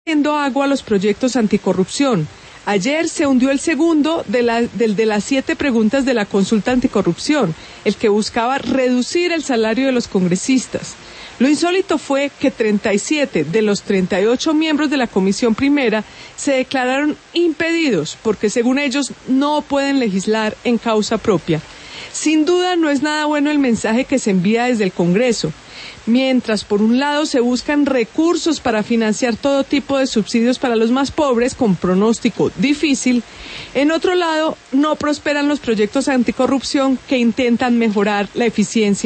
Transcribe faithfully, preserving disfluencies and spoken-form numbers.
haciendo agua a los proyectos anticorrupción. Ayer se hundió el segundo de la, del de las siete preguntas de la consulta anticorrupción, el que buscaba reducir el salario de los congresistas. Lo insólito fue que treinta y siete de los treinta y ocho miembros de la Comisión Primera se declararon impedidos porque, según ellos, no pueden legislar en causa propia. Sin duda no es nada bueno el mensaje que se envía desde el Congreso. Mientras, por un lado, se buscan recursos para financiar todo tipo de subsidios para los más pobres con pronóstico difícil, en otro lado, no prosperan los proyectos anticorrupción que intentan mejorar la eficiencia